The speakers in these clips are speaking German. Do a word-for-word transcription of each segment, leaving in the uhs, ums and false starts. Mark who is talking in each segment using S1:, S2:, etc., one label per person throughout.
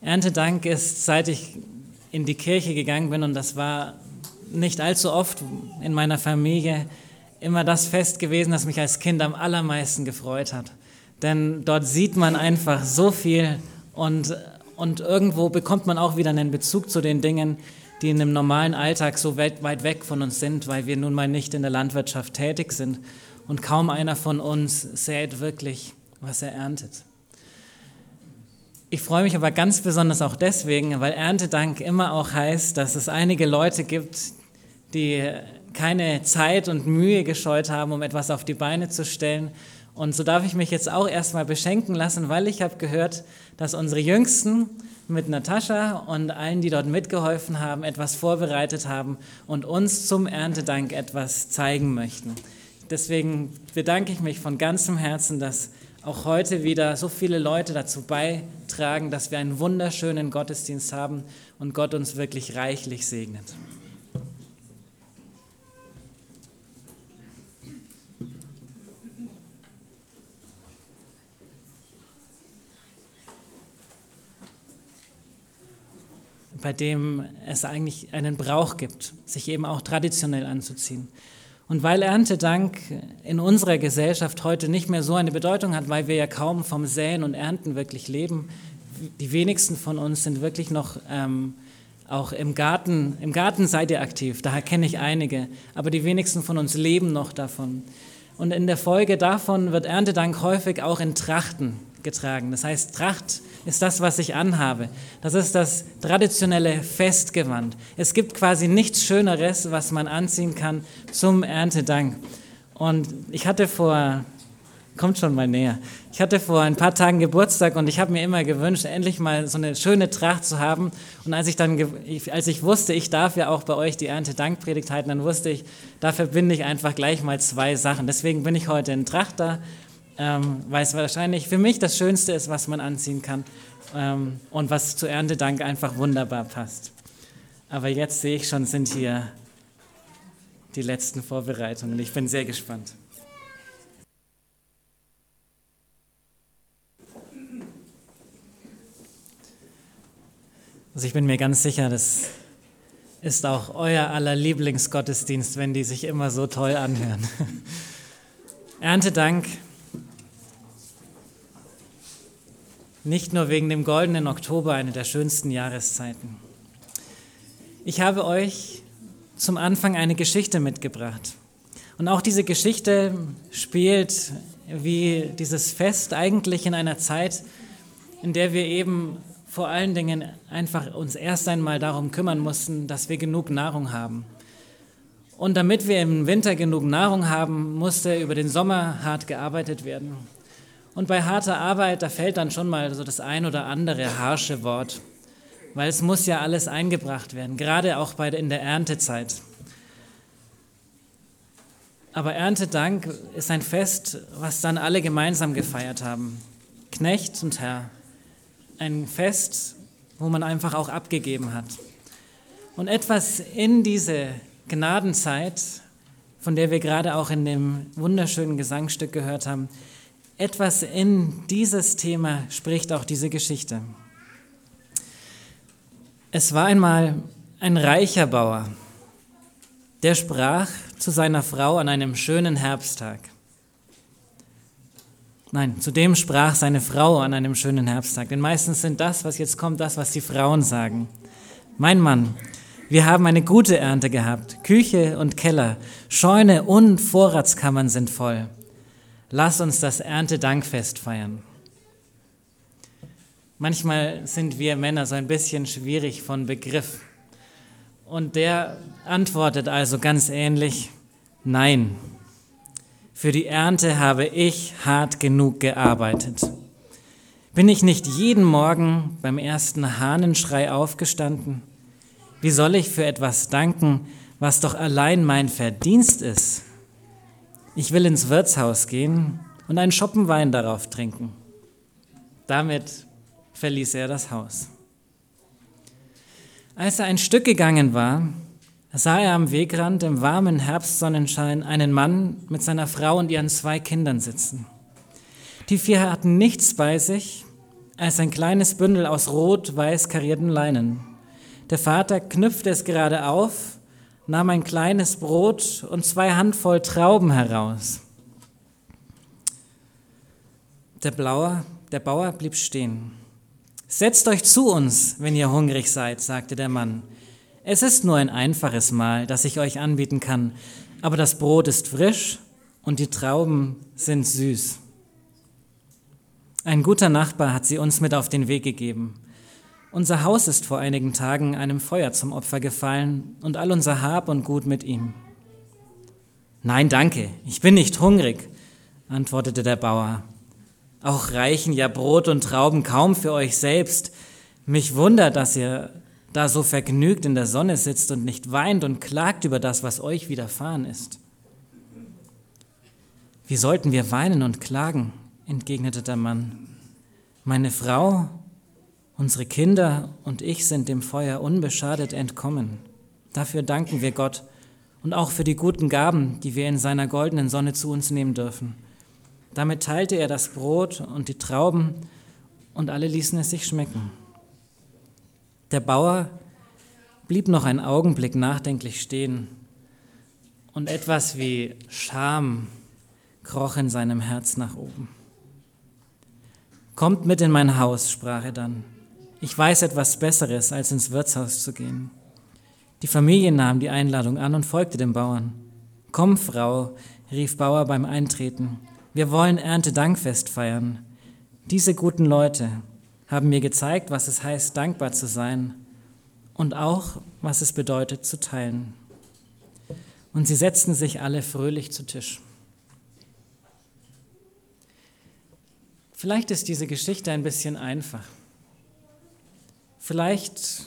S1: Erntedank ist, seit ich in die Kirche gegangen bin, und das war nicht allzu oft in meiner Familie, immer das Fest gewesen, das mich als Kind am allermeisten gefreut hat. Denn dort sieht man einfach so viel und, und irgendwo bekommt man auch wieder einen Bezug zu den Dingen, die in dem normalen Alltag so weit, weit weg von uns sind, weil wir nun mal nicht in der Landwirtschaft tätig sind und kaum einer von uns sät wirklich, was er erntet. Ich freue mich aber ganz besonders auch deswegen, weil Erntedank immer auch heißt, dass es einige Leute gibt, die keine Zeit und Mühe gescheut haben, um etwas auf die Beine zu stellen. Und so darf ich mich jetzt auch erstmal beschenken lassen, weil ich habe gehört, dass unsere Jüngsten mit Natascha und allen, die dort mitgeholfen haben, etwas vorbereitet haben und uns zum Erntedank etwas zeigen möchten. Deswegen bedanke ich mich von ganzem Herzen, dass auch heute wieder so viele Leute dazu beitragen, dass wir einen wunderschönen Gottesdienst haben und Gott uns wirklich reichlich segnet. Bei dem es eigentlich einen Brauch gibt, sich eben auch traditionell anzuziehen. Und weil Erntedank in unserer Gesellschaft heute nicht mehr so eine Bedeutung hat, weil wir ja kaum vom Säen und Ernten wirklich leben, die wenigsten von uns sind wirklich noch ähm, auch im Garten, im Garten seid ihr aktiv, daher kenne ich einige, aber die wenigsten von uns leben noch davon. Und in der Folge davon wird Erntedank häufig auch in Trachten getragen. Das heißt, Tracht ist das, was ich anhabe. Das ist das traditionelle Festgewand. Es gibt quasi nichts Schöneres, was man anziehen kann zum Erntedank. Und ich hatte vor, kommt schon mal näher, ich hatte vor ein paar Tagen Geburtstag und ich habe mir immer gewünscht, endlich mal so eine schöne Tracht zu haben. Und als ich dann, als ich wusste, ich darf ja auch bei euch die Erntedankpredigt halten, dann wusste ich, da verbinde ich einfach gleich mal zwei Sachen. Deswegen bin ich heute in Tracht da. Ähm, weil es wahrscheinlich für mich das Schönste ist, was man anziehen kann ähm, und was zu Erntedank einfach wunderbar passt. Aber jetzt sehe ich schon, sind hier die letzten Vorbereitungen. Ich bin sehr gespannt. Also ich bin mir ganz sicher, das ist auch euer aller Lieblingsgottesdienst, wenn die sich immer so toll anhören. Erntedank. Nicht nur wegen dem goldenen Oktober, eine der schönsten Jahreszeiten. Ich habe euch zum Anfang eine Geschichte mitgebracht. Und auch diese Geschichte spielt wie dieses Fest eigentlich in einer Zeit, in der wir eben vor allen Dingen einfach uns erst einmal darum kümmern mussten, dass wir genug Nahrung haben. Und damit wir im Winter genug Nahrung haben, musste über den Sommer hart gearbeitet werden. Und bei harter Arbeit, da fällt dann schon mal so das ein oder andere harsche Wort, weil es muss ja alles eingebracht werden, gerade auch bei, in der Erntezeit. Aber Erntedank ist ein Fest, was dann alle gemeinsam gefeiert haben. Knecht und Herr. Ein Fest, wo man einfach auch abgegeben hat. Und etwas in diese Gnadenzeit, von der wir gerade auch in dem wunderschönen Gesangsstück gehört haben, etwas in dieses Thema spricht auch diese Geschichte. Es war einmal ein reicher Bauer, der sprach zu seiner Frau an einem schönen Herbsttag. Nein, zu dem sprach seine Frau an einem schönen Herbsttag, denn meistens sind das, was jetzt kommt, das, was die Frauen sagen. Mein Mann, wir haben eine gute Ernte gehabt, Küche und Keller, Scheune und Vorratskammern sind voll. Lass uns das Erntedankfest feiern. Manchmal sind wir Männer so ein bisschen schwierig von Begriff. Und der antwortet also ganz ähnlich, nein, für die Ernte habe ich hart genug gearbeitet. Bin ich nicht jeden Morgen beim ersten Hahnenschrei aufgestanden? Wie soll ich für etwas danken, was doch allein mein Verdienst ist? Ich will ins Wirtshaus gehen und einen Schoppen Wein darauf trinken. Damit verließ er das Haus. Als er ein Stück gegangen war, sah er am Wegrand im warmen Herbstsonnenschein einen Mann mit seiner Frau und ihren zwei Kindern sitzen. Die vier hatten nichts bei sich, als ein kleines Bündel aus rot-weiß karierten Leinen. Der Vater knüpfte es gerade auf, nahm ein kleines Brot und zwei Handvoll Trauben heraus. Der, Blauer, der Bauer blieb stehen. »Setzt euch zu uns, wenn ihr hungrig seid«, sagte der Mann. »Es ist nur ein einfaches Mahl, das ich euch anbieten kann, aber das Brot ist frisch und die Trauben sind süß.« Ein guter Nachbar hat sie uns mit auf den Weg gegeben. Unser Haus ist vor einigen Tagen einem Feuer zum Opfer gefallen und all unser Hab und Gut mit ihm. »Nein, danke, ich bin nicht hungrig«, antwortete der Bauer. »Auch reichen ja Brot und Trauben kaum für euch selbst. Mich wundert, dass ihr da so vergnügt in der Sonne sitzt und nicht weint und klagt über das, was euch widerfahren ist.« »Wie sollten wir weinen und klagen?«, entgegnete der Mann. »Meine Frau, unsere Kinder und ich sind dem Feuer unbeschadet entkommen. Dafür danken wir Gott und auch für die guten Gaben, die wir in seiner goldenen Sonne zu uns nehmen dürfen.« Damit teilte er das Brot und die Trauben und alle ließen es sich schmecken. Der Bauer blieb noch einen Augenblick nachdenklich stehen und etwas wie Scham kroch in seinem Herz nach oben. »Kommt mit in mein Haus«, sprach er dann. »Ich weiß etwas Besseres, als ins Wirtshaus zu gehen.« Die Familie nahm die Einladung an und folgte dem Bauern. »Komm, Frau«, rief Bauer beim Eintreten, »wir wollen Erntedankfest feiern. Diese guten Leute haben mir gezeigt, was es heißt, dankbar zu sein und auch, was es bedeutet, zu teilen.« Und sie setzten sich alle fröhlich zu Tisch. Vielleicht ist diese Geschichte ein bisschen einfach. Vielleicht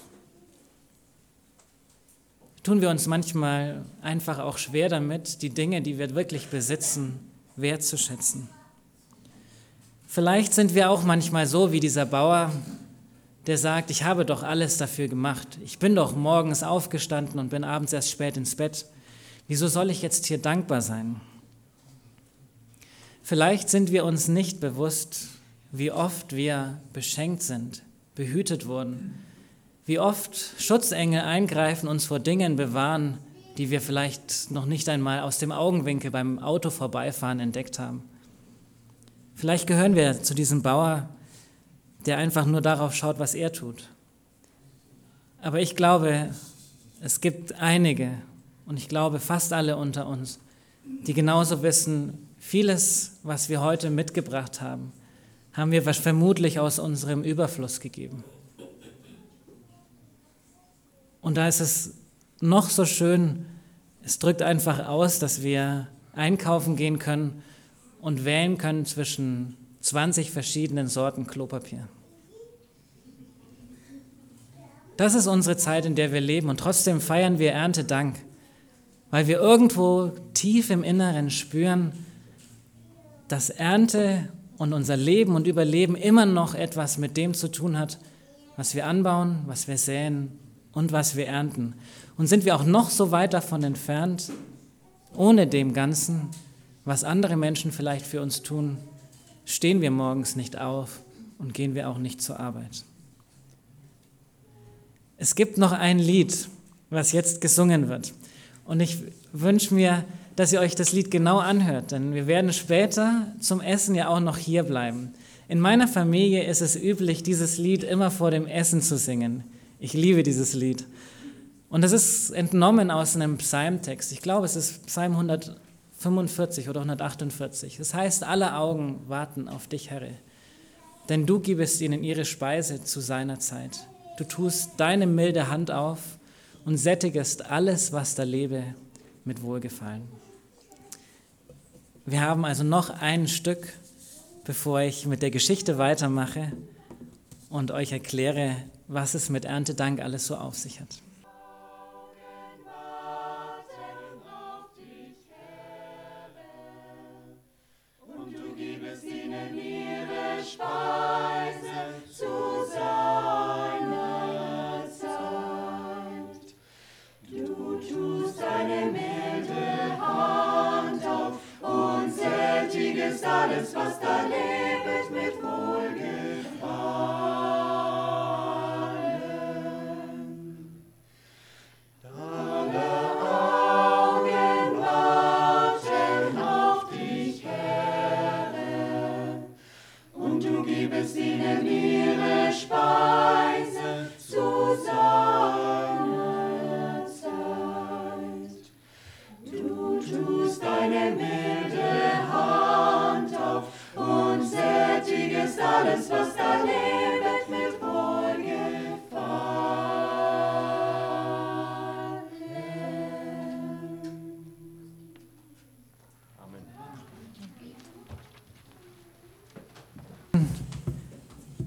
S1: tun wir uns manchmal einfach auch schwer damit, die Dinge, die wir wirklich besitzen, wertzuschätzen. Vielleicht sind wir auch manchmal so wie dieser Bauer, der sagt, ich habe doch alles dafür gemacht. Ich bin doch morgens aufgestanden und bin abends erst spät ins Bett. Wieso soll ich jetzt hier dankbar sein? Vielleicht sind wir uns nicht bewusst, wie oft wir beschenkt sind, behütet wurden, wie oft Schutzengel eingreifen, uns vor Dingen bewahren, die wir vielleicht noch nicht einmal aus dem Augenwinkel beim Auto vorbeifahren entdeckt haben. Vielleicht gehören wir zu diesem Bauer, der einfach nur darauf schaut, was er tut. Aber ich glaube, es gibt einige, und ich glaube fast alle unter uns, die genauso wissen, vieles, was wir heute mitgebracht haben, haben wir vermutlich aus unserem Überfluss gegeben. Und da ist es noch so schön, es drückt einfach aus, dass wir einkaufen gehen können und wählen können zwischen zwanzig verschiedenen Sorten Klopapier. Das ist unsere Zeit, in der wir leben, und trotzdem feiern wir Erntedank, weil wir irgendwo tief im Inneren spüren, dass Ernte und unser Leben und Überleben immer noch etwas mit dem zu tun hat, was wir anbauen, was wir säen und was wir ernten. Und sind wir auch noch so weit davon entfernt, ohne dem Ganzen, was andere Menschen vielleicht für uns tun, stehen wir morgens nicht auf und gehen wir auch nicht zur Arbeit. Es gibt noch ein Lied, was jetzt gesungen wird. Und ich wünsche mir, dass ihr euch das Lied genau anhört, denn wir werden später zum Essen ja auch noch hier bleiben. In meiner Familie ist es üblich, dieses Lied immer vor dem Essen zu singen. Ich liebe dieses Lied. Und es ist entnommen aus einem Psalmtext. Ich glaube, es ist Psalm hundertfünfundvierzig oder hundertachtundvierzig. Das heißt, alle Augen warten auf dich, Herr, denn du gibst ihnen ihre Speise zu seiner Zeit. Du tust deine milde Hand auf und sättigest alles, was da lebe, mit Wohlgefallen. Wir haben also noch ein Stück, bevor ich mit der Geschichte weitermache und euch erkläre, was es mit Erntedank alles so auf sich hat.
S2: Alles, was da lebt, mit Wohlgefallen.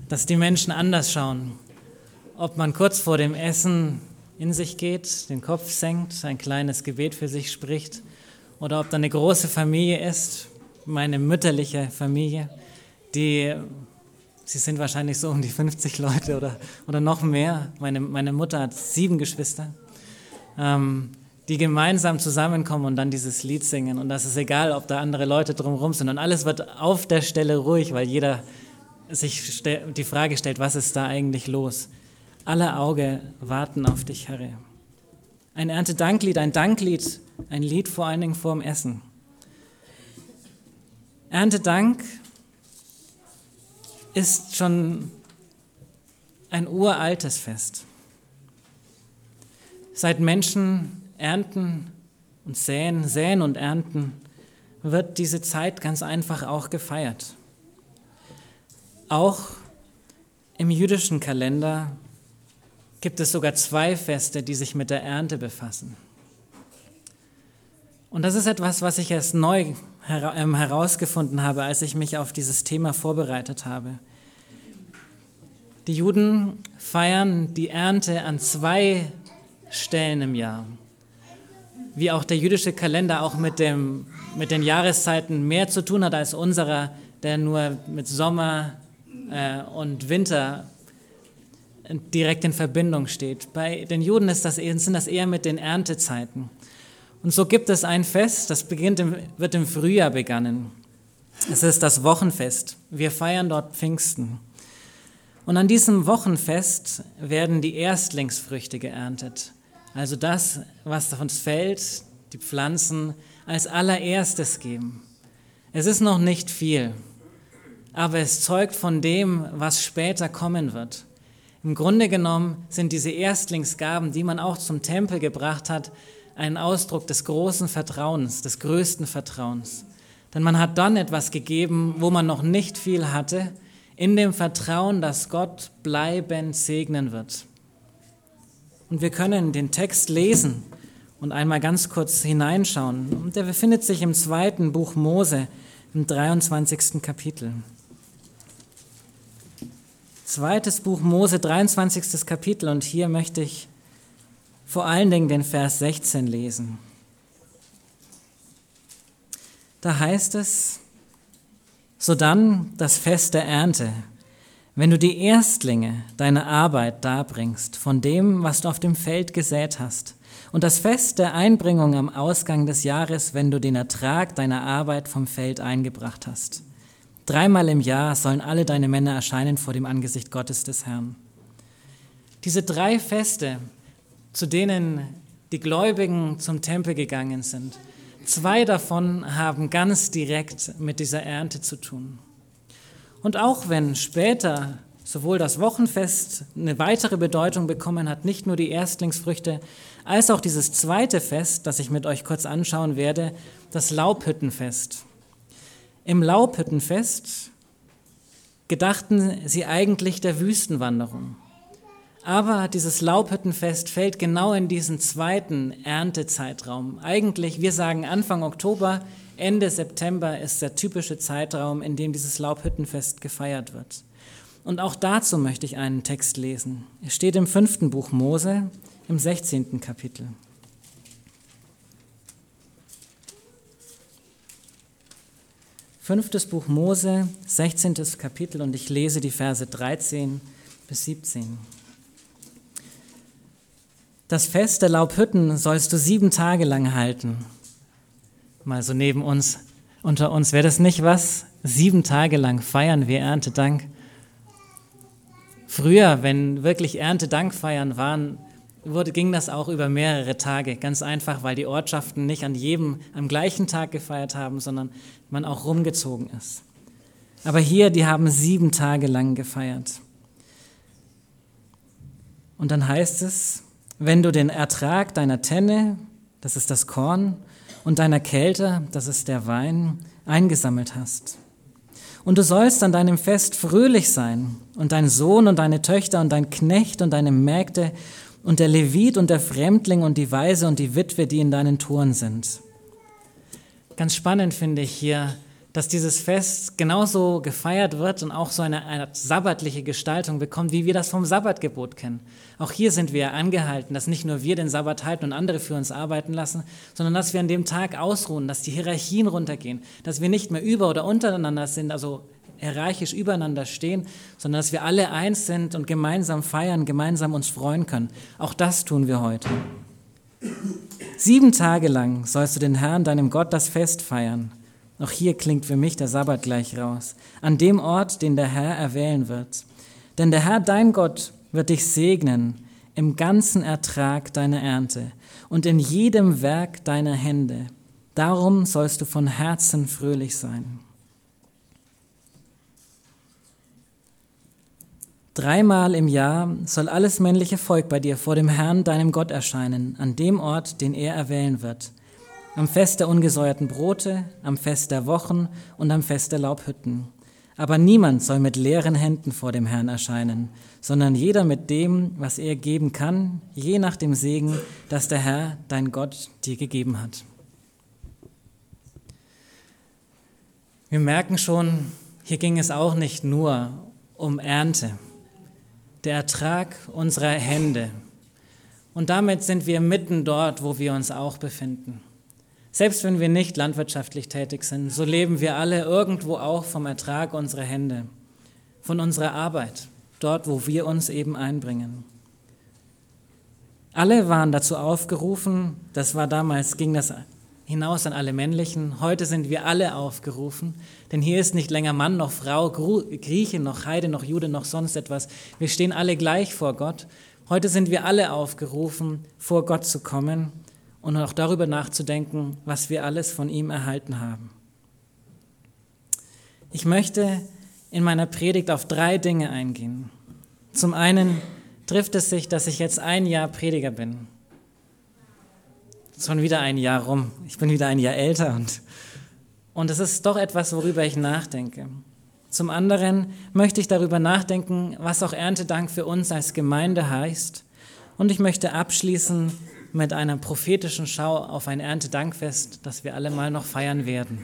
S1: dass die Menschen anders schauen. Ob man kurz vor dem Essen in sich geht, den Kopf senkt, ein kleines Gebet für sich spricht, oder ob da eine große Familie ist, meine mütterliche Familie, die, sie sind wahrscheinlich so um die fünfzig Leute oder, oder noch mehr. Meine, meine Mutter hat sieben Geschwister, ähm, die gemeinsam zusammenkommen und dann dieses Lied singen. Und das ist egal, ob da andere Leute drumherum sind. Und alles wird auf der Stelle ruhig, weil jeder sich die Frage stellt, was ist da eigentlich los? Alle Augen warten auf dich, Herr. Ein Erntedanklied, ein Danklied, ein Lied vor allen Dingen vor dem Essen. Erntedank ist schon ein uraltes Fest. Seit Menschen ernten und säen, säen und ernten, wird diese Zeit ganz einfach auch gefeiert. Auch im jüdischen Kalender gibt es sogar zwei Feste, die sich mit der Ernte befassen. Und das ist etwas, was ich erst neu herausgefunden habe, als ich mich auf dieses Thema vorbereitet habe. Die Juden feiern die Ernte an zwei Stellen im Jahr. Wie auch der jüdische Kalender auch mit, dem, mit den Jahreszeiten mehr zu tun hat als unserer, der nur mit Sommer äh, und Winter direkt in Verbindung steht. Bei den Juden ist das, sind das eher mit den Erntezeiten. Und so gibt es ein Fest, das beginnt im, wird im Frühjahr begangen. Es ist das Wochenfest. Wir feiern dort Pfingsten. Und an diesem Wochenfest werden die Erstlingsfrüchte geerntet. Also das, was uns fällt, die Pflanzen, als allererstes geben. Es ist noch nicht viel, aber es zeugt von dem, was später kommen wird. Im Grunde genommen sind diese Erstlingsgaben, die man auch zum Tempel gebracht hat, ein Ausdruck des großen Vertrauens, des größten Vertrauens. Denn man hat dann etwas gegeben, wo man noch nicht viel hatte, in dem Vertrauen, dass Gott bleibend segnen wird. Und wir können den Text lesen und einmal ganz kurz hineinschauen. Und der befindet sich im zweiten Buch Mose, im dreiundzwanzigsten Kapitel. Zweites Buch Mose, dreiundzwanzigstes Kapitel, und hier möchte ich vor allen Dingen den Vers sechzehn lesen. Da heißt es: Sodann das Fest der Ernte, wenn du die Erstlinge deiner Arbeit darbringst, von dem, was du auf dem Feld gesät hast, und das Fest der Einbringung am Ausgang des Jahres, wenn du den Ertrag deiner Arbeit vom Feld eingebracht hast. Dreimal im Jahr sollen alle deine Männer erscheinen vor dem Angesicht Gottes des Herrn. Diese drei Feste, zu denen die Gläubigen zum Tempel gegangen sind, zwei davon haben ganz direkt mit dieser Ernte zu tun. Und auch wenn später sowohl das Wochenfest eine weitere Bedeutung bekommen hat, nicht nur die Erstlingsfrüchte, als auch dieses zweite Fest, das ich mit euch kurz anschauen werde, das Laubhüttenfest. Im Laubhüttenfest gedachten sie eigentlich der Wüstenwanderung. Aber dieses Laubhüttenfest fällt genau in diesen zweiten Erntezeitraum. Eigentlich, wir sagen Anfang Oktober, Ende September ist der typische Zeitraum, in dem dieses Laubhüttenfest gefeiert wird. Und auch dazu möchte ich einen Text lesen. Er steht im fünften Buch Mose, im sechzehnten Kapitel. Fünftes Buch Mose, sechzehntes Kapitel, und ich lese die Verse dreizehn bis siebzehn. Das Fest der Laubhütten sollst du sieben Tage lang halten. Mal so neben uns, unter uns, wäre das nicht was? Sieben Tage lang feiern wir Erntedank. Früher, wenn wirklich Erntedankfeiern waren, wurde, ging das auch über mehrere Tage. Ganz einfach, weil die Ortschaften nicht an jedem am gleichen Tag gefeiert haben, sondern man auch rumgezogen ist. Aber hier, die haben sieben Tage lang gefeiert. Und dann heißt es: Wenn du den Ertrag deiner Tenne, das ist das Korn, und deiner Kelter, das ist der Wein, eingesammelt hast. Und du sollst an deinem Fest fröhlich sein, und dein Sohn und deine Töchter und dein Knecht und deine Mägde und der Levit und der Fremdling und die Waise und die Witwe, die in deinen Toren sind. Ganz spannend finde ich hier, dass dieses Fest genauso gefeiert wird und auch so eine, eine sabbatliche Gestaltung bekommt, wie wir das vom Sabbatgebot kennen. Auch hier sind wir angehalten, dass nicht nur wir den Sabbat halten und andere für uns arbeiten lassen, sondern dass wir an dem Tag ausruhen, dass die Hierarchien runtergehen, dass wir nicht mehr über- oder untereinander sind, also hierarchisch übereinander stehen, sondern dass wir alle eins sind und gemeinsam feiern, gemeinsam uns freuen können. Auch das tun wir heute. Sieben Tage lang sollst du den Herrn, deinem Gott, das Fest feiern. Auch hier klingt für mich der Sabbat gleich raus. An dem Ort, den der Herr erwählen wird. Denn der Herr, dein Gott, wird dich segnen im ganzen Ertrag deiner Ernte und in jedem Werk deiner Hände. Darum sollst du von Herzen fröhlich sein. Dreimal im Jahr soll alles männliche Volk bei dir vor dem Herrn, deinem Gott, erscheinen, an dem Ort, den er erwählen wird. Am Fest der ungesäuerten Brote, am Fest der Wochen und am Fest der Laubhütten. Aber niemand soll mit leeren Händen vor dem Herrn erscheinen, sondern jeder mit dem, was er geben kann, je nach dem Segen, das der Herr, dein Gott, dir gegeben hat. Wir merken schon, hier ging es auch nicht nur um Ernte, der Ertrag unserer Hände. Und damit sind wir mitten dort, wo wir uns auch befinden. Selbst wenn wir nicht landwirtschaftlich tätig sind, so leben wir alle irgendwo auch vom Ertrag unserer Hände, von unserer Arbeit, dort, wo wir uns eben einbringen. Alle waren dazu aufgerufen, das war damals, ging das hinaus an alle Männlichen, heute sind wir alle aufgerufen, denn hier ist nicht länger Mann noch Frau, Grieche noch Heide noch Jude noch sonst etwas, wir stehen alle gleich vor Gott. Heute sind wir alle aufgerufen, vor Gott zu kommen und auch darüber nachzudenken, was wir alles von ihm erhalten haben. Ich möchte in meiner Predigt auf drei Dinge eingehen. Zum einen trifft es sich, dass ich jetzt ein Jahr Prediger bin. Schon wieder ein Jahr rum. Ich bin wieder ein Jahr älter und, und es ist doch etwas, worüber ich nachdenke. Zum anderen möchte ich darüber nachdenken, was auch Erntedank für uns als Gemeinde heißt. Und ich möchte abschließen mit einer prophetischen Schau auf ein Erntedankfest, das wir alle mal noch feiern werden.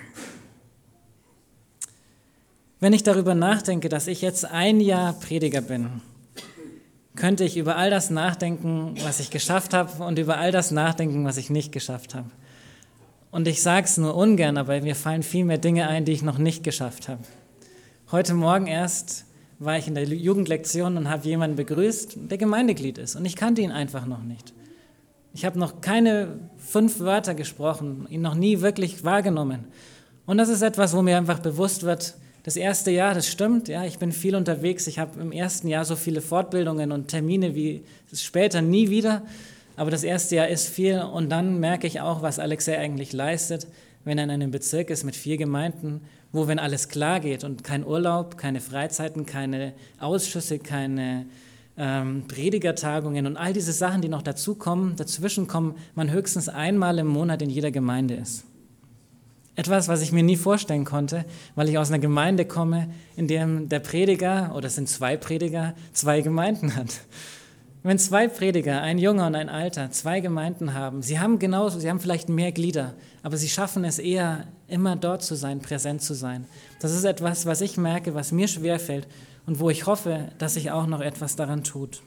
S1: Wenn ich darüber nachdenke, dass ich jetzt ein Jahr Prediger bin, könnte ich über all das nachdenken, was ich geschafft habe und über all das nachdenken, was ich nicht geschafft habe. Und ich sage es nur ungern, aber mir fallen viel mehr Dinge ein, die ich noch nicht geschafft habe. Heute Morgen erst war ich in der Jugendlektion und habe jemanden begrüßt, der Gemeindeglied ist. Und ich kannte ihn einfach noch nicht. Ich habe noch keine fünf Wörter gesprochen, ihn noch nie wirklich wahrgenommen. Und das ist etwas, wo mir einfach bewusst wird, das erste Jahr, das stimmt, ja, ich bin viel unterwegs. Ich habe im ersten Jahr so viele Fortbildungen und Termine wie später nie wieder. Aber das erste Jahr ist viel und dann merke ich auch, was Alexei eigentlich leistet, wenn er in einem Bezirk ist mit vier Gemeinden, wo, wenn alles klar geht und kein Urlaub, keine Freizeiten, keine Ausschüsse, keine ähm, Predigertagungen und all diese Sachen, die noch dazukommen, dazwischen kommen, man höchstens einmal im Monat in jeder Gemeinde ist. Etwas, was ich mir nie vorstellen konnte, weil ich aus einer Gemeinde komme, in der der Prediger, oder es sind zwei Prediger, zwei Gemeinden hat. Wenn zwei Prediger, ein Junger und ein Alter, zwei Gemeinden haben, sie haben genauso, sie haben vielleicht mehr Glieder, aber sie schaffen es eher, immer dort zu sein, präsent zu sein. Das ist etwas, was ich merke, was mir schwerfällt und wo ich hoffe, dass sich auch noch etwas daran tut.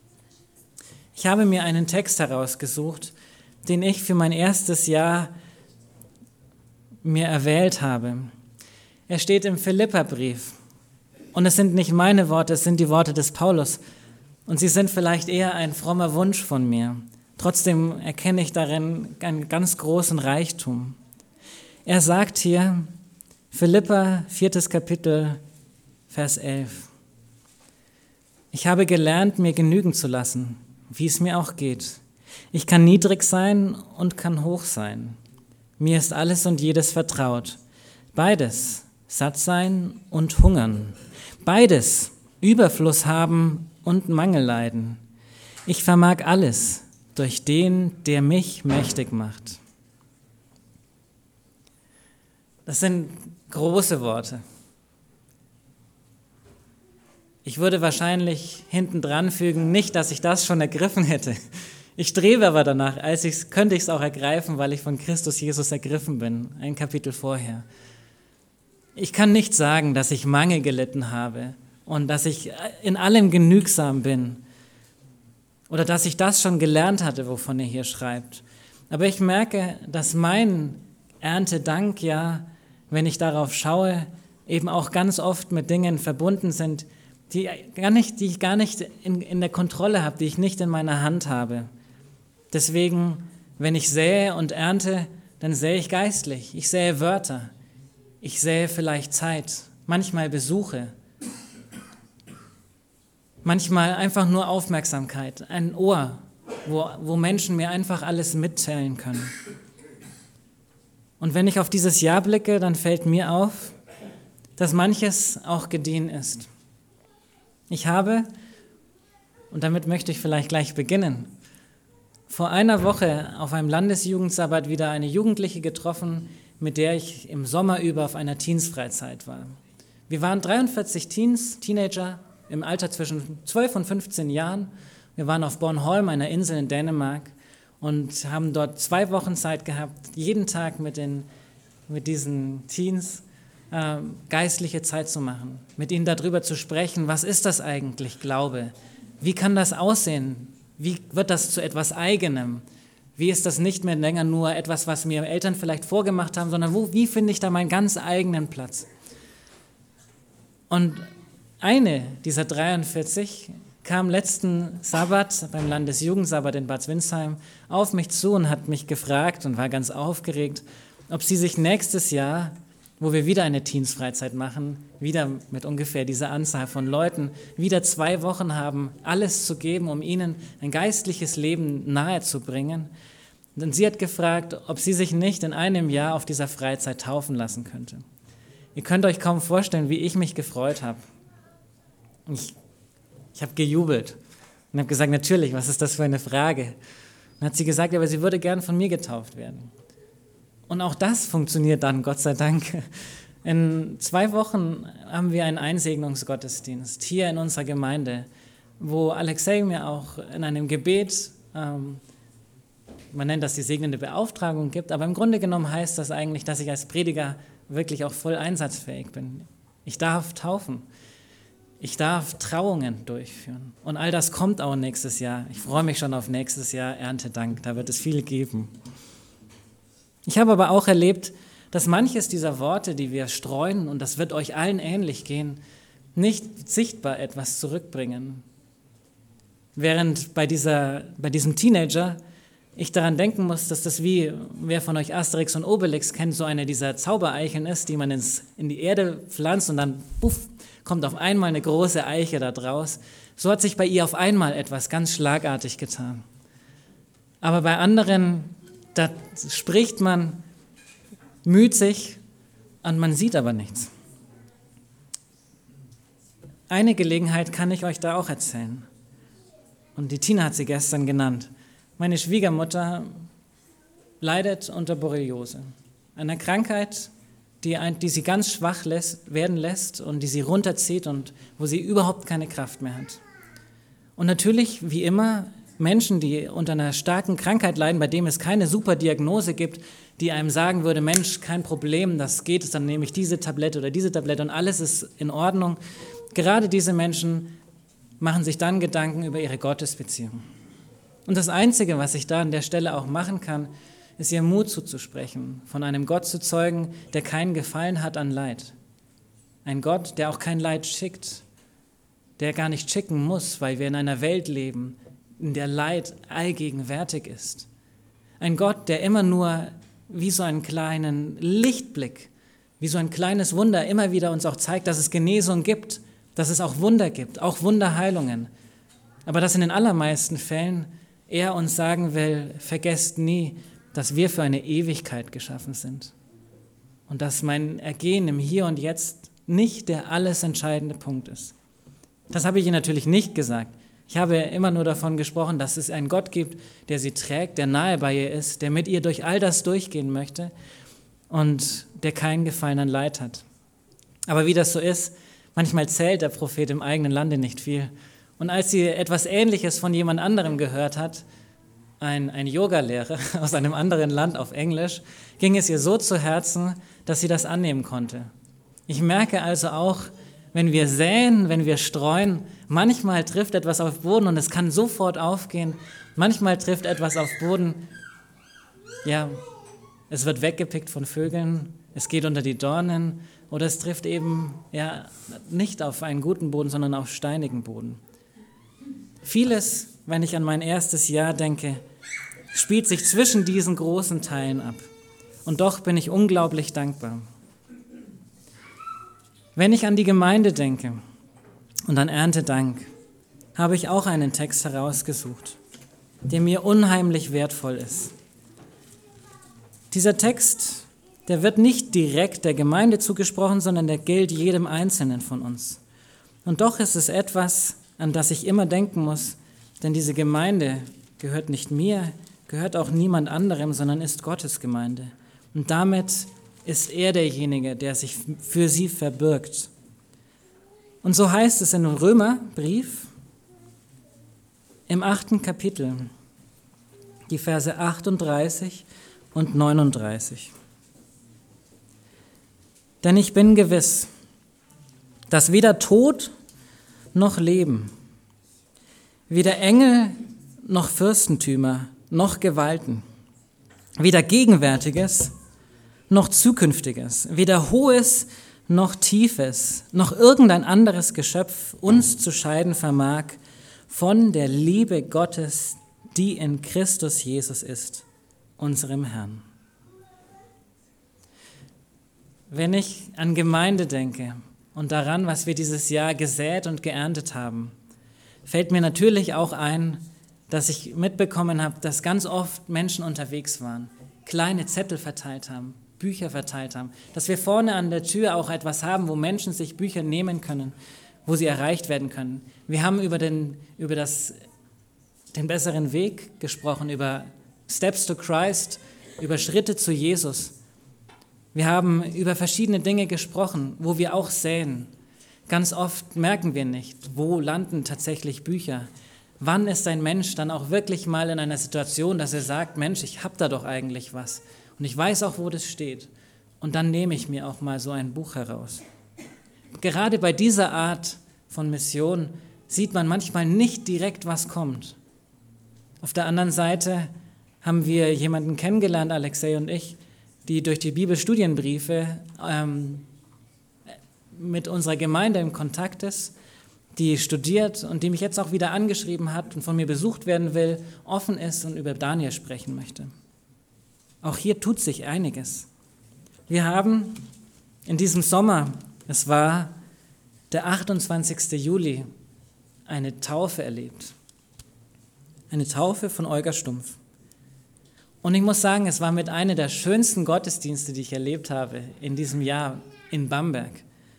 S1: Ich habe mir einen Text herausgesucht, den ich für mein erstes Jahr mir erwählt habe. Er steht im Philipperbrief und es sind nicht meine Worte, es sind die Worte des Paulus. Und sie sind vielleicht eher ein frommer Wunsch von mir. Trotzdem erkenne ich darin einen ganz großen Reichtum. Er sagt hier, Philipper, viertes Kapitel, Vers elf. Ich habe gelernt, mir genügen zu lassen, wie es mir auch geht. Ich kann niedrig sein und kann hoch sein. Mir ist alles und jedes vertraut. Beides, satt sein und hungern. Beides, Überfluss haben und Mangel leiden. Ich vermag alles durch den, der mich mächtig macht. Das sind große Worte. Ich würde wahrscheinlich hinten dran fügen, nicht, dass ich das schon ergriffen hätte. Ich strebe aber danach, als ich könnte ich es auch ergreifen, weil ich von Christus Jesus ergriffen bin, ein Kapitel vorher. Ich kann nicht sagen, dass ich Mangel gelitten habe und dass ich in allem genügsam bin oder dass ich das schon gelernt hatte, wovon er hier schreibt. Aber ich merke, dass mein Erntedank ja, wenn ich darauf schaue, eben auch ganz oft mit Dingen verbunden sind, die, gar nicht, die ich gar nicht in, in der Kontrolle habe, die ich nicht in meiner Hand habe. Deswegen, wenn ich sähe und ernte, dann sähe ich geistlich. Ich sähe Wörter. Ich sähe vielleicht Zeit, manchmal Besuche, manchmal einfach nur Aufmerksamkeit, ein Ohr, wo, wo Menschen mir einfach alles mitteilen können. Und wenn ich auf dieses Jahr blicke, dann fällt mir auf, dass manches auch gediehen ist. Ich habe, und damit möchte ich vielleicht gleich beginnen, vor einer Woche auf einem Landesjugendsabbat wieder eine Jugendliche getroffen, mit der ich im Sommer über auf einer Teensfreizeit war. Wir waren dreiundvierzig Teens, Teenager im Alter zwischen zwölf und fünfzehn Jahren. Wir waren auf Bornholm, einer Insel in Dänemark, und haben dort zwei Wochen Zeit gehabt, jeden Tag mit, den, mit diesen Teens äh, geistliche Zeit zu machen, mit ihnen darüber zu sprechen, was ist das eigentlich, Glaube? Wie kann das aussehen? Wie wird das zu etwas Eigenem? Wie ist das nicht mehr länger nur etwas, was mir Eltern vielleicht vorgemacht haben, sondern wo, wie finde ich da meinen ganz eigenen Platz? Und eine dieser dreiundvierzig kam letzten Sabbat beim Landesjugendsabbat in Bad Windsheim auf mich zu und hat mich gefragt und war ganz aufgeregt, ob sie sich nächstes Jahr, wo wir wieder eine Teensfreizeit machen, wieder mit ungefähr dieser Anzahl von Leuten, wieder zwei Wochen haben, alles zu geben, um ihnen ein geistliches Leben nahezubringen. Und sie hat gefragt, ob sie sich nicht in einem Jahr auf dieser Freizeit taufen lassen könnte. Ihr könnt euch kaum vorstellen, wie ich mich gefreut habe. Ich, ich habe gejubelt und habe gesagt, natürlich, was ist das für eine Frage? Dann hat sie gesagt, aber sie würde gern von mir getauft werden. Und auch das funktioniert dann, Gott sei Dank. In zwei Wochen haben wir einen Einsegnungsgottesdienst hier in unserer Gemeinde, wo Alexei mir auch in einem Gebet, ähm, man nennt das die segnende Beauftragung, gibt, aber im Grunde genommen heißt das eigentlich, dass ich als Prediger wirklich auch voll einsatzfähig bin. Ich darf taufen. Ich darf Trauungen durchführen. Und all das kommt auch nächstes Jahr. Ich freue mich schon auf nächstes Jahr Erntedank. Da wird es viel geben. Ich habe aber auch erlebt, dass manches dieser Worte, die wir streuen, und das wird euch allen ähnlich gehen, nicht sichtbar etwas zurückbringen. Während bei, dieser, bei diesem Teenager ich daran denken muss, dass das wie, wer von euch Asterix und Obelix kennt, so eine dieser Zaubereicheln ist, die man ins, in die Erde pflanzt und dann puff, kommt auf einmal eine große Eiche da draus. So hat sich bei ihr auf einmal etwas ganz schlagartig getan. Aber bei anderen, da spricht man, müht sich und man sieht aber nichts. Eine Gelegenheit kann ich euch da auch erzählen. Und die Tina hat sie gestern genannt. Meine Schwiegermutter leidet unter Borreliose, einer Krankheit, die, ein, die sie ganz schwach lässt, werden lässt und die sie runterzieht und wo sie überhaupt keine Kraft mehr hat. Und natürlich, wie immer, Menschen, die unter einer starken Krankheit leiden, bei denen es keine super Diagnose gibt, die einem sagen würde, Mensch, kein Problem, das geht, dann nehme ich diese Tablette oder diese Tablette und alles ist in Ordnung. Gerade diese Menschen machen sich dann Gedanken über ihre Gottesbeziehung. Und das Einzige, was ich da an der Stelle auch machen kann, ist ihr Mut zuzusprechen, von einem Gott zu zeugen, der keinen Gefallen hat an Leid. Ein Gott, der auch kein Leid schickt, der gar nicht schicken muss, weil wir in einer Welt leben, in der Leid allgegenwärtig ist. Ein Gott, der immer nur wie so einen kleinen Lichtblick, wie so ein kleines Wunder immer wieder uns auch zeigt, dass es Genesung gibt, dass es auch Wunder gibt, auch Wunderheilungen. Aber dass in den allermeisten Fällen er uns sagen will, vergesst nie, dass wir für eine Ewigkeit geschaffen sind. Und dass mein Ergehen im Hier und Jetzt nicht der alles entscheidende Punkt ist. Das habe ich Ihnen natürlich nicht gesagt. Ich habe immer nur davon gesprochen, dass es einen Gott gibt, der sie trägt, der nahe bei ihr ist, der mit ihr durch all das durchgehen möchte und der keinen Gefallen an Leid hat. Aber wie das so ist, manchmal zählt der Prophet im eigenen Lande nicht viel. Und als sie etwas Ähnliches von jemand anderem gehört hat, ein, ein Yogalehrer aus einem anderen Land auf Englisch, ging es ihr so zu Herzen, dass sie das annehmen konnte. Ich merke also auch, wenn wir säen, wenn wir streuen, manchmal trifft etwas auf Boden und es kann sofort aufgehen. Manchmal trifft etwas auf Boden, ja, es wird weggepickt von Vögeln, es geht unter die Dornen oder es trifft eben ja, nicht auf einen guten Boden, sondern auf steinigen Boden. Vieles, wenn ich an mein erstes Jahr denke, spielt sich zwischen diesen großen Teilen ab. Und doch bin ich unglaublich dankbar. Wenn ich an die Gemeinde denke und an Erntedank, habe ich auch einen Text herausgesucht, der mir unheimlich wertvoll ist. Dieser Text, der wird nicht direkt der Gemeinde zugesprochen, sondern der gilt jedem Einzelnen von uns. Und doch ist es etwas, an das ich immer denken muss, denn diese Gemeinde gehört nicht mir, gehört auch niemand anderem, sondern ist Gottes Gemeinde. Und damit ist er derjenige, der sich für sie verbirgt. Und so heißt es in dem Römerbrief im achten Kapitel, die Verse achtunddreißig und neununddreißig. Denn ich bin gewiss, dass weder Tod noch Leben, weder Engel noch Fürstentümer noch Gewalten, weder Gegenwärtiges noch Zukünftiges, weder Hohes noch Tiefes, noch irgendein anderes Geschöpf uns zu scheiden vermag von der Liebe Gottes, die in Christus Jesus ist, unserem Herrn. Wenn ich an Gemeinde denke und daran, was wir dieses Jahr gesät und geerntet haben, fällt mir natürlich auch ein, dass ich mitbekommen habe, dass ganz oft Menschen unterwegs waren, kleine Zettel verteilt haben, Bücher verteilt haben, dass wir vorne an der Tür auch etwas haben, wo Menschen sich Bücher nehmen können, wo sie erreicht werden können. Wir haben über den, über das, den besseren Weg gesprochen, über Steps to Christ, über Schritte zu Jesus. Wir haben über verschiedene Dinge gesprochen, wo wir auch säen. Ganz oft merken wir nicht, wo landen tatsächlich Bücher. Wann ist ein Mensch dann auch wirklich mal in einer Situation, dass er sagt, Mensch, ich habe da doch eigentlich was und ich weiß auch, wo das steht. Und dann nehme ich mir auch mal so ein Buch heraus. Gerade bei dieser Art von Mission sieht man manchmal nicht direkt, was kommt. Auf der anderen Seite haben wir jemanden kennengelernt, Alexei und ich, die durch die Bibelstudienbriefe ähm, mit unserer Gemeinde in Kontakt ist, die studiert und die mich jetzt auch wieder angeschrieben hat und von mir besucht werden will, offen ist und über Daniel sprechen möchte. Auch hier tut sich einiges. Wir haben in diesem Sommer, es war der achtundzwanzigsten Juli, eine Taufe erlebt. Eine Taufe von Olga Stumpf. Und ich muss sagen, es war mit einer der schönsten Gottesdienste, die ich erlebt habe in diesem Jahr in Bamberg.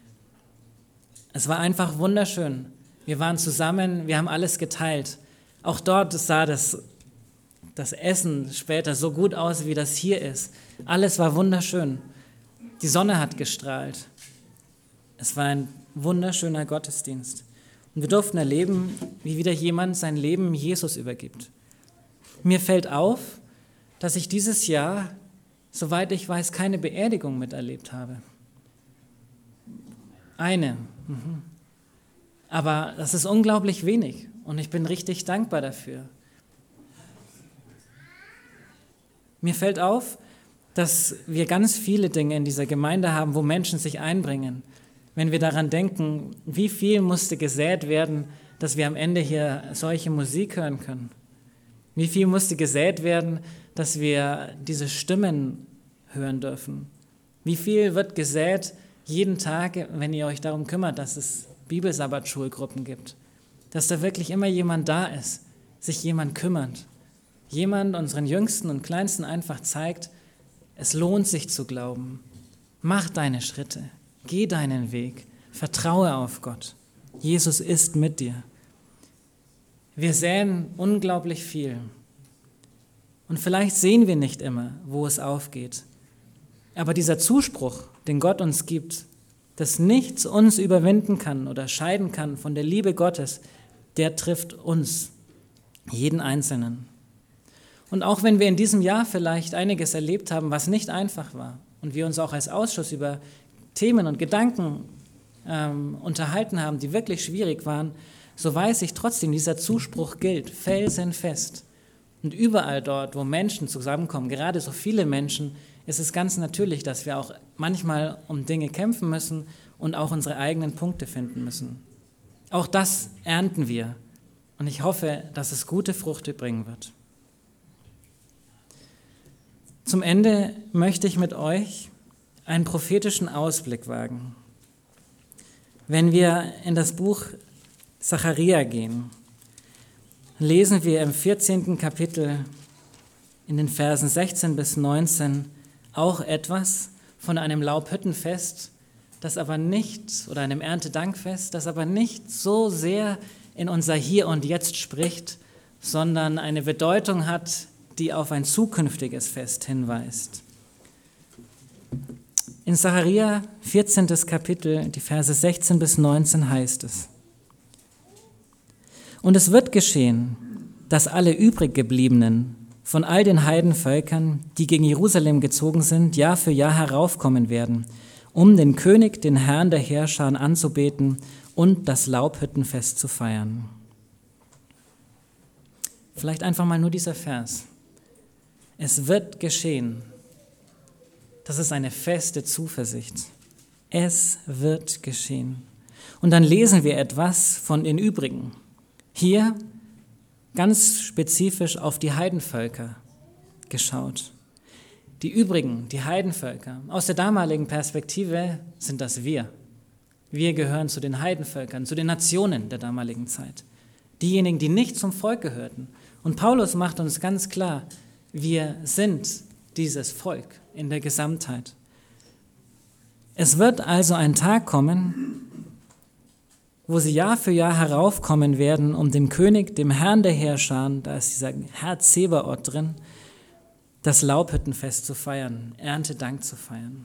S1: Es war einfach wunderschön. Wir waren zusammen, wir haben alles geteilt. Auch dort sah das, das Essen später so gut aus, wie das hier ist. Alles war wunderschön. Die Sonne hat gestrahlt. Es war ein wunderschöner Gottesdienst. Und wir durften erleben, wie wieder jemand sein Leben Jesus übergibt. Mir fällt auf, dass ich dieses Jahr, soweit ich weiß, keine Beerdigung miterlebt habe. Eine. Mhm. Aber das ist unglaublich wenig und ich bin richtig dankbar dafür. Mir fällt auf, dass wir ganz viele Dinge in dieser Gemeinde haben, wo Menschen sich einbringen. Wenn wir daran denken, wie viel musste gesät werden, dass wir am Ende hier solche Musik hören können. Wie viel musste gesät werden, dass wir diese Stimmen hören dürfen. Wie viel wird gesät jeden Tag, wenn ihr euch darum kümmert, dass es Bibelsabbatschulgruppen gibt. Dass da wirklich immer jemand da ist, sich jemand kümmert. Jemand unseren Jüngsten und Kleinsten einfach zeigt, es lohnt sich zu glauben. Mach deine Schritte, geh deinen Weg, vertraue auf Gott. Jesus ist mit dir. Wir säen unglaublich viel. Und vielleicht sehen wir nicht immer, wo es aufgeht. Aber dieser Zuspruch, den Gott uns gibt, dass nichts uns überwinden kann oder scheiden kann von der Liebe Gottes, der trifft uns, jeden Einzelnen. Und auch wenn wir in diesem Jahr vielleicht einiges erlebt haben, was nicht einfach war und wir uns auch als Ausschuss über Themen und Gedanken ähm, unterhalten haben, die wirklich schwierig waren, so weiß ich trotzdem, dieser Zuspruch gilt felsenfest. Und überall dort, wo Menschen zusammenkommen, gerade so viele Menschen, ist es ganz natürlich, dass wir auch manchmal um Dinge kämpfen müssen und auch unsere eigenen Punkte finden müssen. Auch das ernten wir. Und ich hoffe, dass es gute Früchte bringen wird. Zum Ende möchte ich mit euch einen prophetischen Ausblick wagen. Wenn wir in das Buch Sacharja gehen, lesen wir im vierzehnten Kapitel in den Versen sechzehn bis neunzehn auch etwas von einem Laubhüttenfest, das aber nicht, oder einem Erntedankfest, das aber nicht so sehr in unser Hier und Jetzt spricht, sondern eine Bedeutung hat, die auf ein zukünftiges Fest hinweist. In Sacharja, vierzehnten Kapitel, die Verse sechzehn bis neunzehn heißt es: Und es wird geschehen, dass alle übriggebliebenen von all den Heidenvölkern, die gegen Jerusalem gezogen sind, Jahr für Jahr heraufkommen werden, um den König, den Herrn der Heerscharen anzubeten und das Laubhüttenfest zu feiern. Vielleicht einfach mal nur dieser Vers. Es wird geschehen. Das ist eine feste Zuversicht. Es wird geschehen. Und dann lesen wir etwas von den übrigen. Hier ganz spezifisch auf die Heidenvölker geschaut. Die übrigen, die Heidenvölker, aus der damaligen Perspektive sind das wir. Wir gehören zu den Heidenvölkern, zu den Nationen der damaligen Zeit. Diejenigen, die nicht zum Volk gehörten. Und Paulus macht uns ganz klar, wir sind dieses Volk in der Gesamtheit. Es wird also ein Tag kommen, wo sie Jahr für Jahr heraufkommen werden, um dem König, dem Herrn der Heerscharen, da ist dieser Herr Zebaoth drin, das Laubhüttenfest zu feiern, Erntedank zu feiern.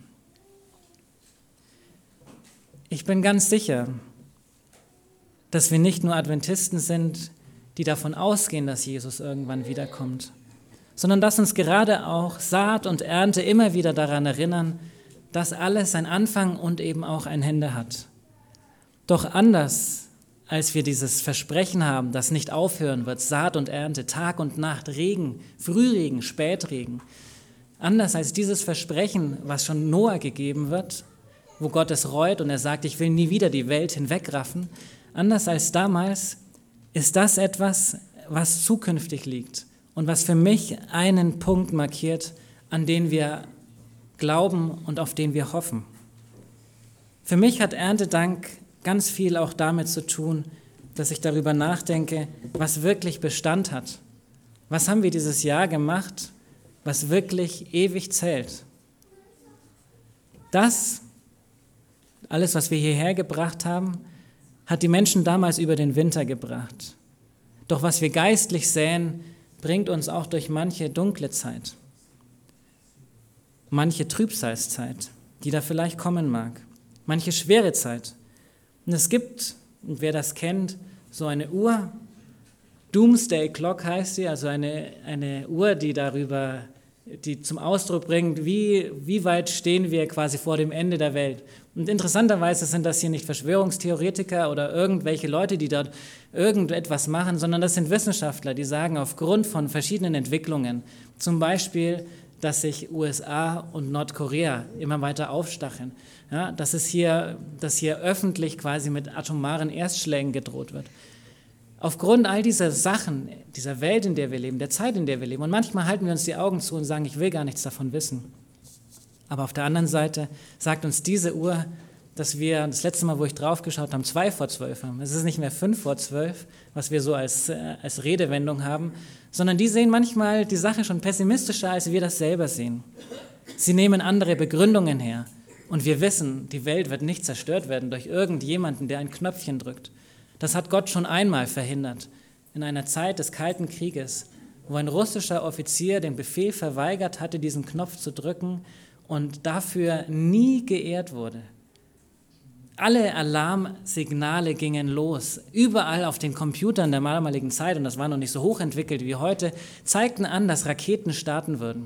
S1: Ich bin ganz sicher, dass wir nicht nur Adventisten sind, die davon ausgehen, dass Jesus irgendwann wiederkommt, sondern dass uns gerade auch Saat und Ernte immer wieder daran erinnern, dass alles einen Anfang und eben auch ein Ende hat. Doch anders, als wir dieses Versprechen haben, das nicht aufhören wird, Saat und Ernte, Tag und Nacht, Regen, Frühregen, Spätregen, anders als dieses Versprechen, was schon Noah gegeben wird, wo Gott es reut und er sagt, ich will nie wieder die Welt hinwegraffen, anders als damals ist das etwas, was zukünftig liegt und was für mich einen Punkt markiert, an den wir glauben und auf den wir hoffen. Für mich hat Erntedank ganz viel auch damit zu tun, dass ich darüber nachdenke, was wirklich Bestand hat. Was haben wir dieses Jahr gemacht, was wirklich ewig zählt? Das, alles, was wir hierher gebracht haben, hat die Menschen damals über den Winter gebracht. Doch was wir geistlich säen, bringt uns auch durch manche dunkle Zeit, manche Trübsalzeit, die da vielleicht kommen mag, manche schwere Zeit. Und es gibt, und wer das kennt, so eine Uhr, Doomsday Clock heißt sie, also eine, eine Uhr, die darüber, die zum Ausdruck bringt, wie, wie weit stehen wir quasi vor dem Ende der Welt. Und interessanterweise sind das hier nicht Verschwörungstheoretiker oder irgendwelche Leute, die dort irgendetwas machen, sondern das sind Wissenschaftler, die sagen, aufgrund von verschiedenen Entwicklungen, zum Beispiel, dass sich U S A und Nordkorea immer weiter aufstacheln, ja, dass es hier, dass hier öffentlich quasi mit atomaren Erstschlägen gedroht wird. Aufgrund all dieser Sachen, dieser Welt, in der wir leben, der Zeit, in der wir leben, und manchmal halten wir uns die Augen zu und sagen, ich will gar nichts davon wissen. Aber auf der anderen Seite sagt uns diese Uhr, dass wir das letzte Mal, wo ich drauf geschaut habe, zwei vor zwölf haben. Es ist nicht mehr fünf vor zwölf, was wir so als, äh, als Redewendung haben, sondern die sehen manchmal die Sache schon pessimistischer, als wir das selber sehen. Sie nehmen andere Begründungen her. Und wir wissen, die Welt wird nicht zerstört werden durch irgendjemanden, der ein Knöpfchen drückt. Das hat Gott schon einmal verhindert, in einer Zeit des Kalten Krieges, wo ein russischer Offizier den Befehl verweigert hatte, diesen Knopf zu drücken und dafür nie geehrt wurde. Alle Alarmsignale gingen los. Überall auf den Computern der damaligen Zeit, und das war noch nicht so hochentwickelt wie heute, zeigten an, dass Raketen starten würden.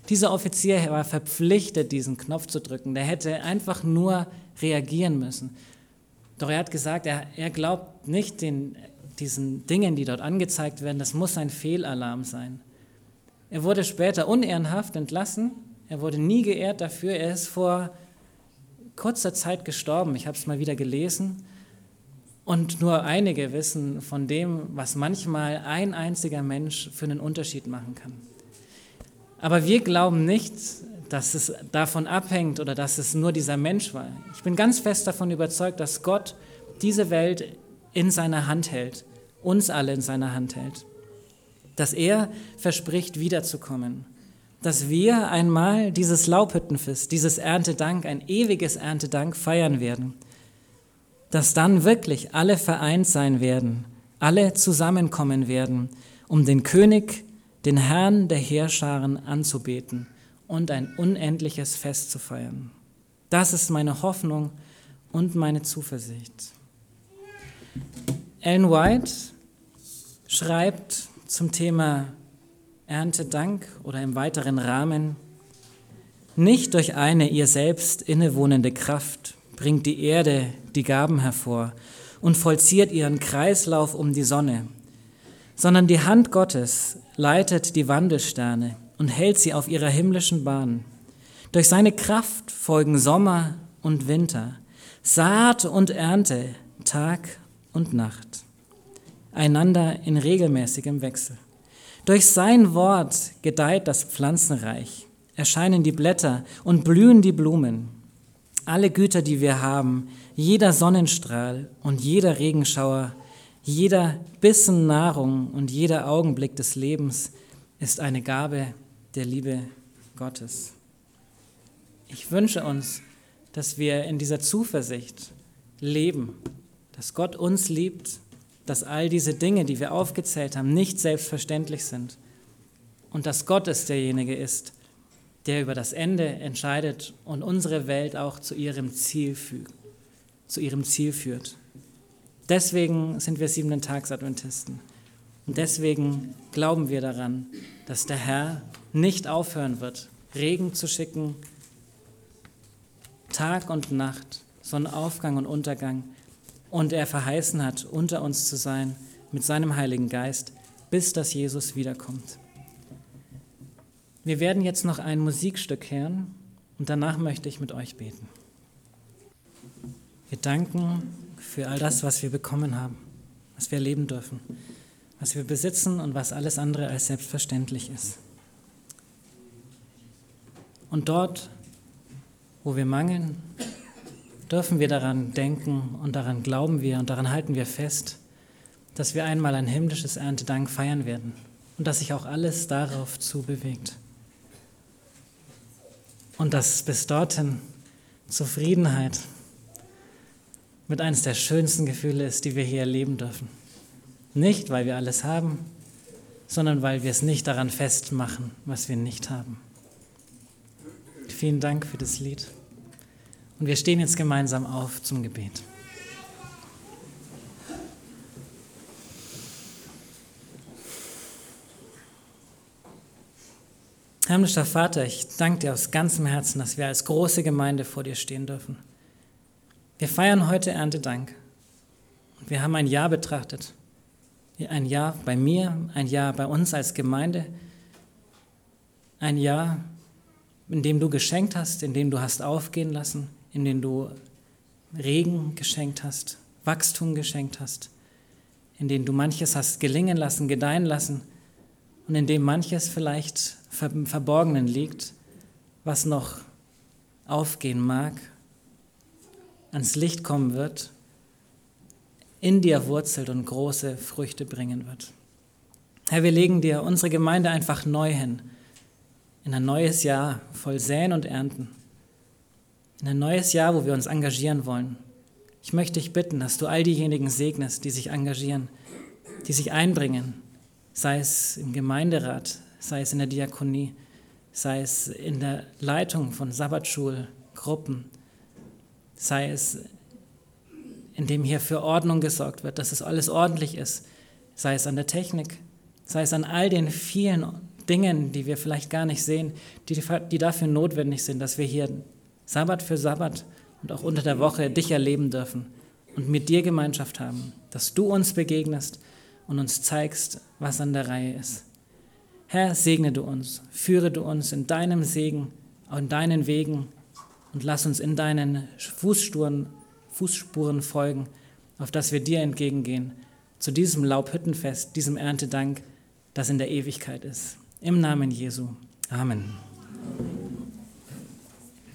S1: Dieser Offizier war verpflichtet, diesen Knopf zu drücken. Der hätte einfach nur reagieren müssen. Doch er hat gesagt, er, er glaubt nicht den, diesen Dingen, die dort angezeigt werden. Das muss ein Fehlalarm sein. Er wurde später unehrenhaft entlassen. Er wurde nie geehrt dafür. Er ist vor kurzer Zeit gestorben. Ich habe es mal wieder gelesen. Und nur einige wissen von dem, was manchmal ein einziger Mensch für einen Unterschied machen kann. Aber wir glauben nicht, dass es davon abhängt oder dass es nur dieser Mensch war. Ich bin ganz fest davon überzeugt, dass Gott diese Welt in seiner Hand hält, uns alle in seiner Hand hält. Dass er verspricht, wiederzukommen. Dass wir einmal dieses Laubhüttenfest, dieses Erntedank, ein ewiges Erntedank feiern werden. Dass dann wirklich alle vereint sein werden, alle zusammenkommen werden, um den König, den Herrn der Heerscharen anzubeten und ein unendliches Fest zu feiern. Das ist meine Hoffnung und meine Zuversicht. Ellen White schreibt zum Thema Erntedank oder im weiteren Rahmen: Nicht durch eine ihr selbst innewohnende Kraft bringt die Erde die Gaben hervor und vollzieht ihren Kreislauf um die Sonne, sondern die Hand Gottes leitet die Wandelsterne und hält sie auf ihrer himmlischen Bahn. Durch seine Kraft folgen Sommer und Winter, Saat und Ernte, Tag und Nacht, einander in regelmäßigem Wechsel. Durch sein Wort gedeiht das Pflanzenreich, erscheinen die Blätter und blühen die Blumen. Alle Güter, die wir haben, jeder Sonnenstrahl und jeder Regenschauer, jeder Bissen Nahrung und jeder Augenblick des Lebens ist eine Gabe der Liebe Gottes. Ich wünsche uns, dass wir in dieser Zuversicht leben, dass Gott uns liebt, dass all diese Dinge, die wir aufgezählt haben, nicht selbstverständlich sind und dass Gott es derjenige ist, der über das Ende entscheidet und unsere Welt auch zu ihrem Ziel fügt, zu ihrem Ziel führt. Deswegen sind wir Siebenten-Tags-Adventisten. Und deswegen glauben wir daran, dass der Herr nicht aufhören wird, Regen zu schicken, Tag und Nacht, Sonnenaufgang und Untergang. Und er verheißen hat, unter uns zu sein mit seinem Heiligen Geist, bis dass Jesus wiederkommt. Wir werden jetzt noch ein Musikstück hören und danach möchte ich mit euch beten. Wir danken für all das, was wir bekommen haben, was wir erleben dürfen, was wir besitzen und was alles andere als selbstverständlich ist. Und dort, wo wir mangeln, dürfen wir daran denken und daran glauben wir und daran halten wir fest, dass wir einmal ein himmlisches Erntedank feiern werden und dass sich auch alles darauf zubewegt. Und dass bis dorthin Zufriedenheit mit eines der schönsten Gefühle ist, die wir hier erleben dürfen. Nicht, weil wir alles haben, sondern weil wir es nicht daran festmachen, was wir nicht haben. Vielen Dank für das Lied. Und wir stehen jetzt gemeinsam auf zum Gebet. Himmlischer Vater, ich danke dir aus ganzem Herzen, dass wir als große Gemeinde vor dir stehen dürfen. Wir feiern heute Erntedank. Und wir haben ein Jahr betrachtet. Ein Jahr bei mir, ein Jahr bei uns als Gemeinde. Ein Jahr, in dem du geschenkt hast, in dem du hast aufgehen lassen, in dem du Regen geschenkt hast, Wachstum geschenkt hast, in dem du manches hast gelingen lassen, gedeihen lassen und in dem manches vielleicht im Verborgenen liegt, was noch aufgehen mag, ans Licht kommen wird, in dir wurzelt und große Früchte bringen wird. Herr, wir legen dir unsere Gemeinde einfach neu hin, in ein neues Jahr voll Säen und Ernten, in ein neues Jahr, wo wir uns engagieren wollen. Ich möchte dich bitten, dass du all diejenigen segnest, die sich engagieren, die sich einbringen, sei es im Gemeinderat, sei es in der Diakonie, sei es in der Leitung von Sabbatschulgruppen, sei es, indem hier für Ordnung gesorgt wird, dass es alles ordentlich ist, sei es an der Technik, sei es an all den vielen Dingen, die wir vielleicht gar nicht sehen, die, die dafür notwendig sind, dass wir hier Sabbat für Sabbat und auch unter der Woche dich erleben dürfen und mit dir Gemeinschaft haben, dass du uns begegnest und uns zeigst, was an der Reihe ist. Herr, segne du uns, führe du uns in deinem Segen, in deinen Wegen und lass uns in deinen Fußspuren, Fußspuren folgen, auf dass wir dir entgegengehen, zu diesem Laubhüttenfest, diesem Erntedank, das in der Ewigkeit ist. Im Namen Jesu. Amen.